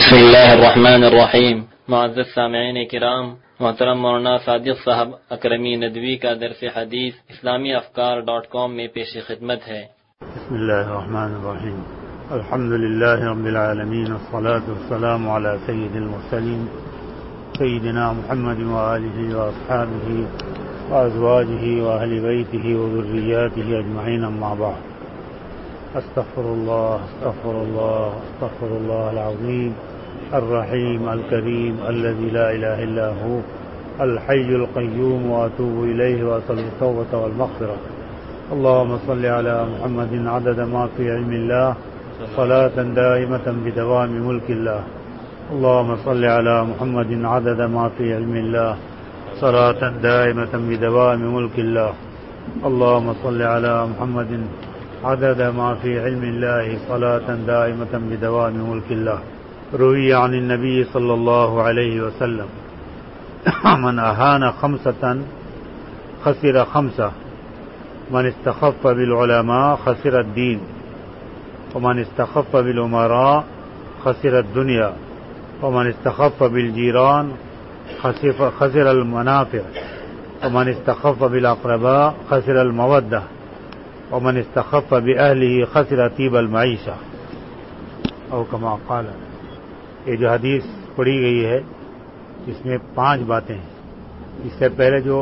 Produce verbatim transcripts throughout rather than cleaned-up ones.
بسم اللہ الرحمن الرحیم. معزز سامعین کرام، محترم مولانا صادق صاحب اکرمی ندوی کا درس حدیث اسلامی افکار ڈاٹ کام میں پیش خدمت ہے. بسم اللہ الرحمن الرحیم. الحمد للہ رب العالمین، والصلاة والسلام علی سید المرسلین سیدنا محمد وآلہ واصحابہ وازواجہ واہل بیتہ وذریاتہ اجمعین، اما بعد. استغفر اللہ استغفر اللہ استغفر اللہ العظیم الرحیم الکریم الذی لا الہ الا هو الحی القیوم واتوب الیہ واصل التوبۃ والمغفرۃ. اللهم صل علی محمد عدد ما فی علم اللہ صلاة دائمة بدوام ملک اللہ. اللهم صل علی محمد عدد ما فی علم اللہ صلاة دائمة بدوام ملک اللہ. اللهم صل علی محمد عدد ما فی علم اللہ صلاة دائمة بدوام ملک اللہ. روی عن النبی صلی اللہ علیہ وسلم من اہان خمسة خسر خمسة، من استخف بالعلماء خسر الدین، ومن استخف بالامراء خسر الدنیا، ومن استخف بالجیران خسر المنافع، ومن استخف بالاقرباء خسر المودة، ومن استخف بأهله خسر طیب المعیشہ، او کما قال. یہ جو حدیث پڑھی گئی ہے اس میں پانچ باتیں ہیں. اس سے پہلے جو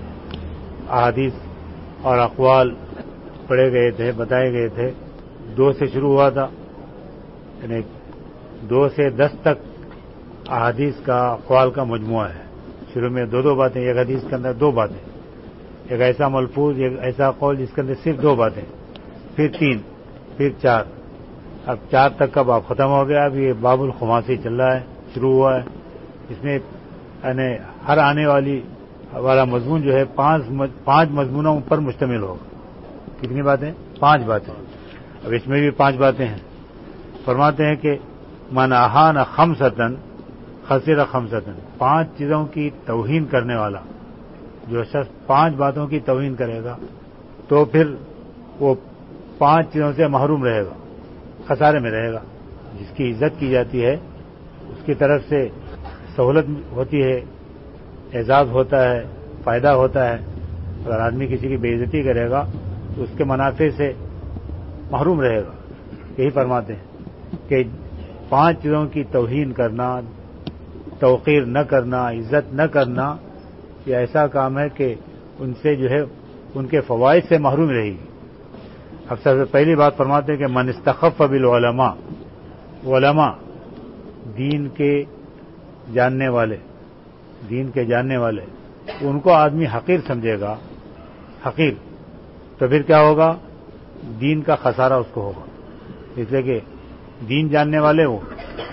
احادیث اور اقوال پڑھے گئے تھے، بتائے گئے تھے، دو سے شروع ہوا تھا، یعنی دو سے دس تک احادیث کا اقوال کا مجموعہ ہے. شروع میں دو دو باتیں، ایک حدیث کے اندر دو باتیں، ایک ایسا ملفوظ، ایک ایسا قول جس کے اندر صرف دو باتیں، پھر تین، پھر چار. اب چار تک کا باب ختم ہو گیا. اب یہ باب الخماسی چل رہا ہے، شروع ہوا ہے. اس میں یعنی ہر آنے والی والا مضمون جو ہے پانچ پانچ مضمونوں پر مشتمل ہوگا. کتنی باتیں؟ پانچ باتیں. اب اس میں بھی پانچ باتیں ہیں. فرماتے ہیں کہ من اہان خمسۃ خسر خمسۃ، پانچ چیزوں کی توہین کرنے والا جو شخص پانچ باتوں کی توہین کرے گا تو پھر وہ پانچ چیزوں سے محروم رہے گا، خسارے میں رہے گا. جس کی عزت کی جاتی ہے اس کی طرف سے سہولت ہوتی ہے، اعزاز ہوتا ہے، فائدہ ہوتا ہے. اگر آدمی کسی کی بے عزتی کرے گا تو اس کے منافع سے محروم رہے گا. یہی فرماتے ہیں کہ پانچ چیزوں کی توہین کرنا، توقیر نہ کرنا، عزت نہ کرنا، یہ ایسا کام ہے کہ ان سے جو ہے ان کے فوائد سے محروم رہے گی. اب سب سے پہلی بات فرماتے ہیں کہ من استخف بالعلماء، علماء دین کے جاننے والے، دین کے جاننے والے، ان کو آدمی حقیر سمجھے گا، حقیر، تو پھر کیا ہوگا؟ دین کا خسارہ اس کو ہوگا. اس لیے کہ دین جاننے والے وہ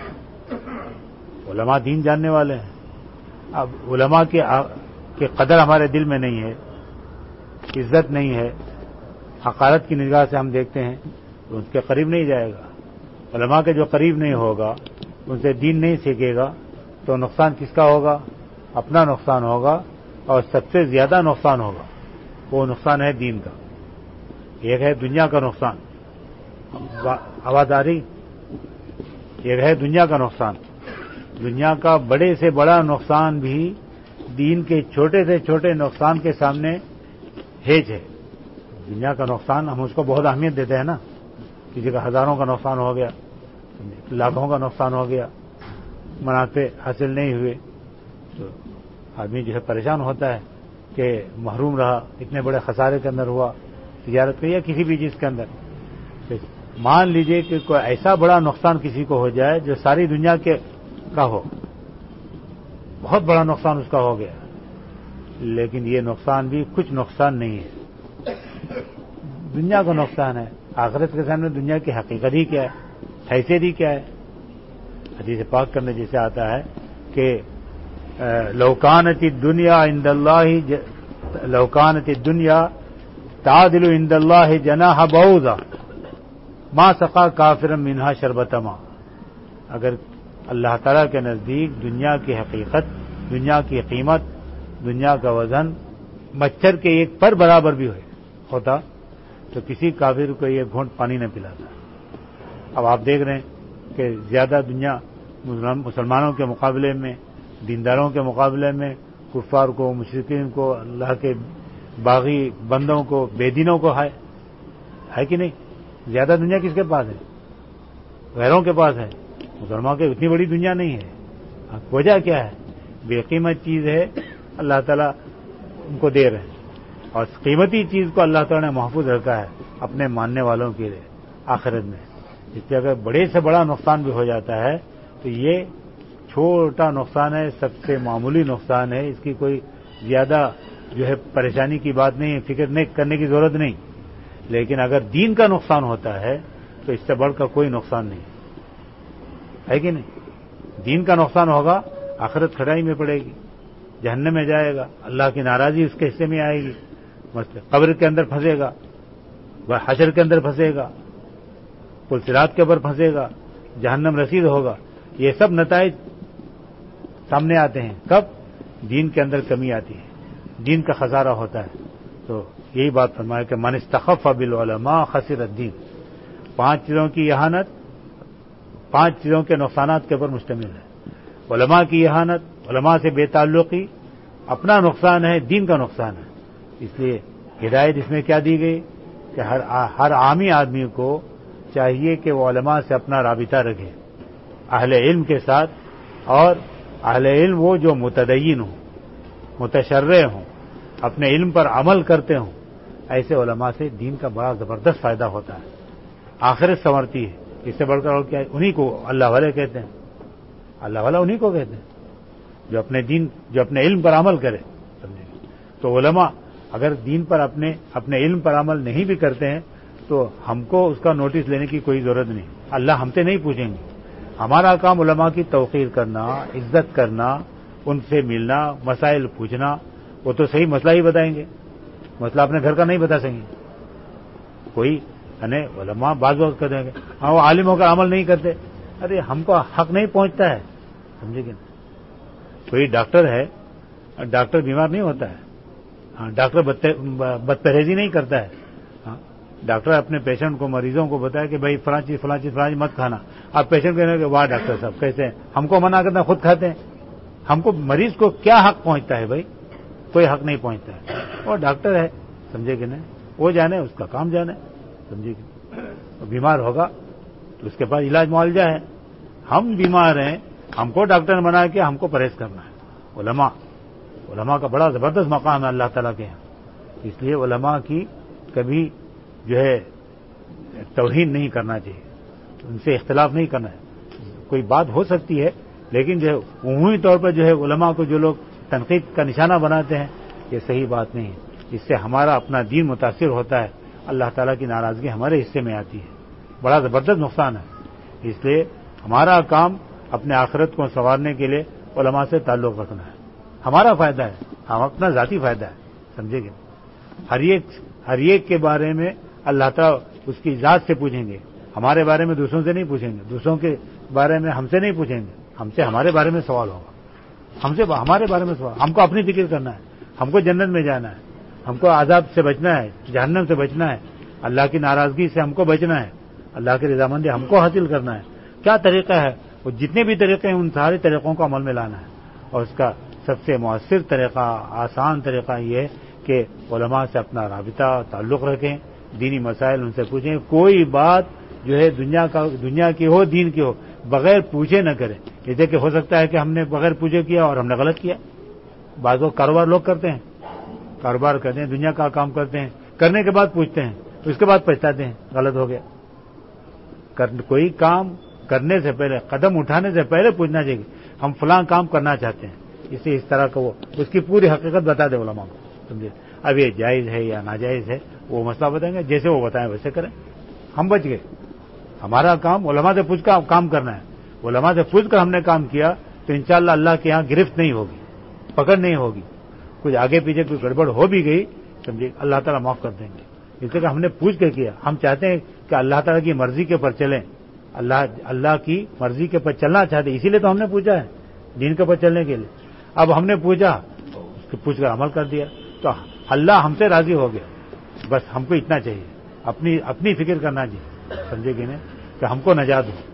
علماء دین جاننے والے ہیں. اب علماء کے کہ قدر ہمارے دل میں نہیں ہے، عزت نہیں ہے، حقارت کی نگاہ سے ہم دیکھتے ہیں تو اس کے قریب نہیں جائے گا. علماء کے جو قریب نہیں ہوگا، ان سے دین نہیں سیکھے گا تو نقصان کس کا ہوگا؟ اپنا نقصان ہوگا، اور سب سے زیادہ نقصان ہوگا. وہ نقصان ہے دین کا. ایک ہے دنیا کا نقصان، آواز آ رہی؟ ایک ہے دنیا کا نقصان. دنیا کا بڑے سے بڑا نقصان بھی دین کے چھوٹے سے چھوٹے نقصان کے سامنے ہیج ہے. دنیا کا نقصان ہم اس کو بہت اہمیت دیتے ہیں نا. کسی کا ہزاروں کا نقصان ہو گیا، لاکھوں کا نقصان ہو گیا، منافع حاصل نہیں ہوئے تو آدمی جو ہے پریشان ہوتا ہے کہ محروم رہا، اتنے بڑے خسارے کے اندر ہوا، تجارت کے یا کسی بھی چیز کے اندر. مان لیجئے کہ کوئی ایسا بڑا نقصان کسی کو ہو جائے جو ساری دنیا کے کا ہو، بہت بڑا نقصان اس کا ہو گیا، لیکن یہ نقصان بھی کچھ نقصان نہیں ہے، دنیا کا نقصان ہے. آخرت کے سامنے دنیا کی حقیقت ہی کیا ہے، حیثیت ہی کیا ہے؟ حدیث پاک کرنے جیسے آتا ہے کہ لو کانت الدنیا عند اللہ لو کانت الدنیا تعدل عند اللہ جناح بعوضہ ما سقا کافرا منها شربۃ ماء. اگر اللہ تعالیٰ کے نزدیک دنیا کی حقیقت، دنیا کی قیمت، دنیا کا وزن مچھر کے ایک پر برابر بھی ہوتا تو کسی کافر کو یہ گھونٹ پانی نہ پلاتا. اب آپ دیکھ رہے ہیں کہ زیادہ دنیا مسلمانوں کے مقابلے میں، دینداروں کے مقابلے میں کفار کو، مشرکین کو، اللہ کے باغی بندوں کو، بے دینوں کو ہے ہے کہ نہیں؟ زیادہ دنیا کس کے پاس ہے؟ غیروں کے پاس ہے، مسلمانوں کی اتنی بڑی دنیا نہیں ہے۔ وجہ کیا ہے؟ بے قیمت چیز ہے، اللہ تعالیٰ ان کو دے رہے ہیں، اور قیمتی چیز کو اللہ تعالیٰ نے محفوظ رکھا ہے اپنے ماننے والوں کے لیے آخرت میں۔ اس لیے اگر بڑے سے بڑا نقصان بھی ہو جاتا ہے تو یہ چھوٹا نقصان ہے، سب سے معمولی نقصان ہے، اس کی کوئی زیادہ جو ہے پریشانی کی بات نہیں ہے، فکر نہیں کرنے کی ضرورت نہیں۔ لیکن اگر دین کا نقصان ہوتا ہے تو اس سے بڑھ کر کوئی نقصان نہیں ہے کہ نہیں؟ دین کا نقصان ہوگا، آخرت کھڑائی میں پڑے گی، جہنم میں جائے گا، اللہ کی ناراضی اس کے حصے میں آئے گی، قبر کے اندر پھنسے گا، حشر کے اندر پھنسے گا، پل صراط کے اوپر پھنسے گا، جہنم رسید ہوگا۔ یہ سب نتائج سامنے آتے ہیں کب؟ دین کے اندر کمی آتی ہے، دین کا خسارہ ہوتا ہے۔ تو یہی بات فرمایا کہ من استخف بالعلماء خسر الدین۔ پانچ چیزوں کی اہانت پانچ چیزوں کے نقصانات کے اوپر مشتمل ہے۔ علماء کی اہانت، علماء سے بے تعلقی اپنا نقصان ہے، دین کا نقصان ہے۔ اس لیے ہدایت اس میں کیا دی گئی کہ ہر ہر عامی آدمی کو چاہیے کہ وہ علماء سے اپنا رابطہ رکھے، اہل علم کے ساتھ، اور اہل علم وہ جو متدین ہوں، متشرع ہوں، اپنے علم پر عمل کرتے ہوں، ایسے علماء سے دین کا بڑا زبردست فائدہ ہوتا ہے، آخرت سنورتی ہے۔ اس سے بڑھ کر اور کیا؟ انہی کو اللہ والے کہتے ہیں، اللہ والا انہی کو کہتے ہیں جو اپنے دین جو اپنے علم پر عمل کرے، سمجھے؟ تو علماء اگر دین پر اپنے اپنے علم پر عمل نہیں بھی کرتے ہیں تو ہم کو اس کا نوٹس لینے کی کوئی ضرورت نہیں، اللہ ہم سے نہیں پوچھیں گے۔ ہمارا کام علماء کی توقیر کرنا، عزت کرنا، ان سے ملنا، مسائل پوچھنا۔ وہ تو صحیح مسئلہ ہی بتائیں گے، مسئلہ اپنے گھر کا نہیں بتا سکیں گے۔ کوئی یعنی علماء بعض وقت کہتے ہیں ہاں وہ عالم ہو کر عمل نہیں کرتے، ارے ہم کو حق نہیں پہنچتا ہے، سمجھے کہ کوئی ڈاکٹر ہے، ڈاکٹر بیمار نہیں ہوتا ہے، ہاں ڈاکٹر بد پرہیزی نہیں کرتا ہے، ہاں ڈاکٹر اپنے پیشنٹ کو، مریضوں کو بتایا کہ بھائی فلاں چیز فلاں چیز فلاں چیز مت کھانا۔ آپ پیشنٹ کہنے کہ واہ ڈاکٹر صاحب کیسے ہیں، ہم کو منع کرنا خود کھاتے ہیں۔ ہم کو مریض کو کیا حق پہنچتا ہے بھائی؟ کوئی حق نہیں پہنچتا ہے، وہ ڈاکٹر ہے، سمجھے کہ نہیں؟ وہ جانے، اس کا کام جانے، سمجھے کہ بیمار ہوگا تو اس کے پاس علاج معالجہ ہے۔ ہم بیمار ہیں، ہم کو ڈاکٹر نے منع کیا، ہم کو پرہیز کرنا ہے۔ علماء علماء کا بڑا زبردست مقام ہے اللہ تعالیٰ کے یہاں، اس لیے علماء کی کبھی جو ہے توہین نہیں کرنا چاہیے، ان سے اختلاف نہیں کرنا ہے۔ کوئی بات ہو سکتی ہے لیکن جو ہے عمومی طور پر جو ہے علماء کو جو لوگ تنقید کا نشانہ بناتے ہیں، یہ صحیح بات نہیں ہے۔ اس سے ہمارا اپنا دین متاثر ہوتا ہے، اللہ تعالیٰ کی ناراضگی ہمارے حصے میں آتی ہے، بڑا زبردست نقصان ہے۔ اس لیے ہمارا کام اپنے آخرت کو سنوارنے کے لیے علماء سے تعلق رکھنا ہے، ہمارا فائدہ ہے، ہم اپنا ذاتی فائدہ ہے، سمجھے گے؟ ہر ایک ہر ایک کے بارے میں اللہ تعالیٰ اس کی ذات سے پوچھیں گے، ہمارے بارے میں دوسروں سے نہیں پوچھیں گے، دوسروں کے بارے میں ہم سے نہیں پوچھیں گے، ہم سے ہمارے بارے میں سوال ہوگا، ہم سے ہمارے بارے میں سوال۔ ہم کو اپنی فکر کرنا ہے، ہم کو جنت میں جانا ہے، ہم کو عذاب سے بچنا ہے، جہنم سے بچنا ہے، اللہ کی ناراضگی سے ہم کو بچنا ہے، اللہ کی رضامندی ہم کو حاصل کرنا ہے۔ کیا طریقہ ہے؟ وہ جتنے بھی طریقے ہیں ان سارے طریقوں کو عمل میں لانا ہے، اور اس کا سب سے مؤثر طریقہ، آسان طریقہ یہ ہے کہ علماء سے اپنا رابطہ تعلق رکھیں، دینی مسائل ان سے پوچھیں، کوئی بات جو ہے دنیا کا دنیا کی ہو، دین کی ہو، بغیر پوچھے نہ کریں۔ جیسے کہ ہو سکتا ہے کہ ہم نے بغیر پوچھے کیا اور ہم نے غلط کیا۔ بعض لوگ کاروبار لوگ کرتے ہیں، کاروبار کرتے ہیں، دنیا کا کام کرتے ہیں، کرنے کے بعد پوچھتے ہیں، اس کے بعد پچھتاتے ہیں غلط ہو گیا۔ کوئی کام کرنے سے پہلے، قدم اٹھانے سے پہلے پوچھنا چاہیے ہم فلاں کام کرنا چاہتے ہیں، اسے اس طرح کا وہ اس کی پوری حقیقت بتا دے علماء کو، سمجھے؟ اب یہ جائز ہے یا ناجائز ہے وہ مسئلہ بتائیں گے، جیسے وہ بتائیں ویسے کریں، ہم بچ گئے۔ ہمارا کام علماء سے پوچھ کر کام کرنا ہے، علماء سے پوچھ کر ہم نے کام کیا تو انشاءاللہ اللہ کے یہاں گرفت نہیں ہوگی، پکڑ نہیں ہوگی، کچھ آگے پیچھے کوئی گڑبڑ ہو بھی گئی سمجھے اللہ تعالیٰ معاف کر دیں گے، اس لیے کہ ہم نے پوچھ کے کیا۔ ہم چاہتے ہیں کہ اللہ تعالیٰ کی مرضی کے پر چلیں، اللہ اللہ کی مرضی کے پر چلنا چاہتے ہیں، اسی لیے تو ہم نے پوچھا ہے دین کے پر چلنے کے لیے۔ اب ہم نے پوچھا، اس کو پوچھ کر عمل کر دیا تو اللہ ہم سے راضی ہو گیا، بس ہم کو اتنا چاہیے، اپنی اپنی فکر کرنا چاہیے، سمجھے کہ نہیں، کہ ہم کو نجات ہو،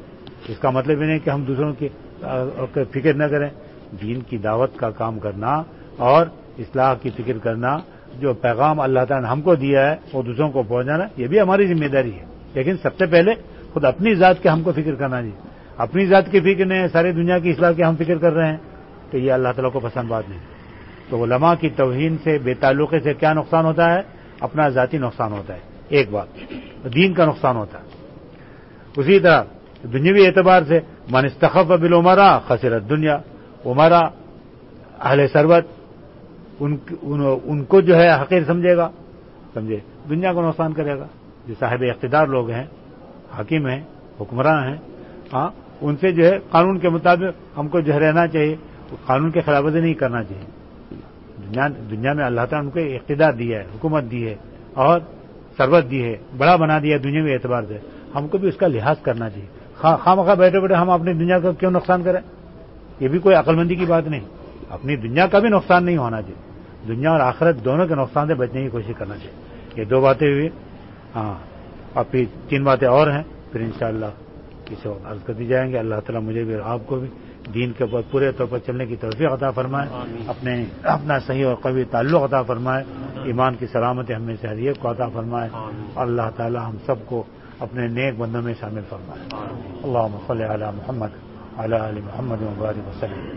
اس کا مطلب یہ نہیں کہ ہم دوسروں کی فکر نہ کریں. دین کی دعوت کا کام کرنا اور اصلاح کی فکر کرنا، جو پیغام اللہ تعالیٰ نے ہم کو دیا ہے وہ دوسروں کو پہنچانا، یہ بھی ہماری ذمہ داری ہے. لیکن سب سے پہلے خود اپنی ذات کے ہم کو فکر کرنا چاہیے. اپنی ذات کی فکر نہیں، ساری دنیا کی اصلاح کی ہم فکر کر رہے ہیں تو یہ اللہ تعالیٰ کو پسند بات نہیں. تو علماء کی توہین سے، بے تعلقی سے کیا نقصان ہوتا ہے؟ اپنا ذاتی نقصان ہوتا ہے ایک بات، دین کا نقصان ہوتا ہے. اسی طرح دنیاوی اعتبار سے من استخف بالعمراء خسر الدنیا، عمرا اہل ثروت ان, ان, ان کو جو ہے حقیر سمجھے گا، سمجھے دنیا کو نقصان کرے گا. جو صاحب اقتدار لوگ ہیں، حاکم ہیں، حکمراں ہیں، ہاں ان سے جو ہے قانون کے مطابق ہم کو جو ہے رہنا چاہیے، قانون کی خلاف ورزی نہیں کرنا چاہیے. دنیا, دنیا میں اللہ تعالیٰ نے ان کو اقتدار دیا ہے، حکومت دی ہے اور ثروت دی ہے، بڑا بنا دیا ہے دنیاوی اعتبار سے. ہم کو بھی اس کا لحاظ کرنا چاہیے. خواہ مخواہ بیٹھے بیٹھے ہم اپنی دنیا کا کیوں نقصان کریں؟ یہ بھی کوئی عقل مندی کی بات نہیں. اپنی دنیا کا بھی نقصان نہیں ہونا چاہیے، دنیا اور آخرت دونوں کے نقصان سے بچنے کی کوشش کرنا چاہیے. یہ دو باتیں ہوئی. ہاں اب پھر تین باتیں اور ہیں، پھر انشاءاللہ کسی وقت عرض کر دی جائیں گے. اللہ تعالیٰ مجھے بھی اور آپ کو بھی دین کے اوپر پورے طور پر چلنے کی توفیق عطا فرمائے، اپنے اپنا صحیح اور قوی تعلق عطا فرمائے، ایمان کی سلامتی ہم میں سے ہر ایک کو عطا فرمائے. اللہ تعالیٰ ہم سب کو اپنے نیک بندوں میں شامل فرمائے. اللہم صلی علی محمد وعلی آل محمد وبارک وسلم.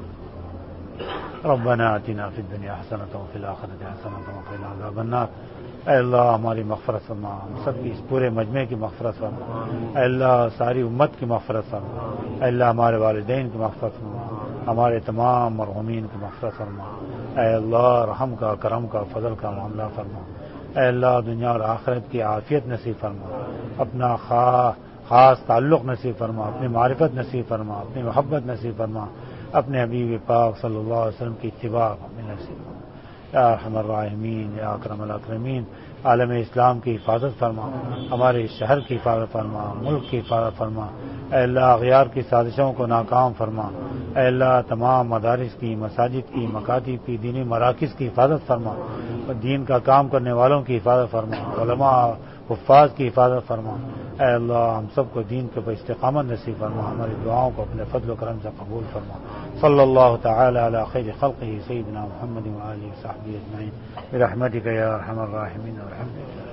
ربنا آتنا فی الدنیا حسنۃ وفی الآخرۃ حسنۃ وقنا عذاب النار. اے اللہ ہماری مغفرت فرما، ہم سب کی اس پورے مجمع کی مغفرت فرما. اے اللہ ساری امت کی مغفرت فرما. اے اللہ ہمارے والدین کی مغفرت فرما، ہمارے تمام مرحومین کی مغفرت فرما. اے اللہ رحم کا، کرم کا، فضل کا معاملہ فرما. اے اللہ دنیا اور آخرت کی عافیت نصیب فرما، اپنا خاص تعلق نصیب فرما، اپنی معرفت نصیب فرما، اپنی محبت نصیب فرما، اپنے حبیب پاک صلی اللہ علیہ وسلم کی اتباع ہمیں نصیب فرما. یا ارحم الراحمین، یا اکرم الاکرمین، عالم اسلام کی حفاظت فرما، ہمارے شہر کی حفاظت فرما، ملک کی حفاظت فرما. اے اللہ اغیار کی سازشوں کو ناکام فرما. اے اللہ تمام مدارس کی، مساجد کی، مکاتب کی، دینی مراکز کی حفاظت فرما، دین کا کام کرنے والوں کی حفاظت فرما، علماء حفاظ کی حفاظت فرما. اے اللہ ہم سب کو دین کے اوپر استقامت نصیب فرما، ہماری دعاؤں کو اپنے فضل و کرم سے قبول فرما. صلی اللہ تعالی علی خیر خلقہ سیدنا محمد وآلہ وصحبہ اجمعین برحمتک یا ارحم الراحمین. والحمد للہ.